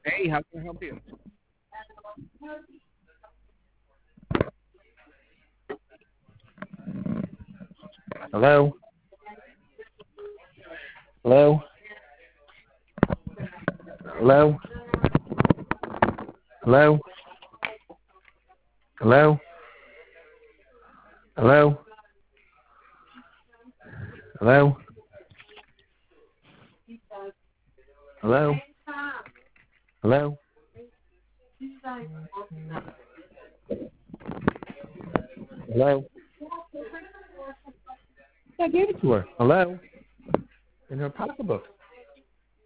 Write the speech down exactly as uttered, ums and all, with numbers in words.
Hey, how can I help you? Hello? Hello? Hello? Hello? Hello? Hello? Hello? Hello? Hello? Hello? I gave it to her. Hello? In her pocketbook.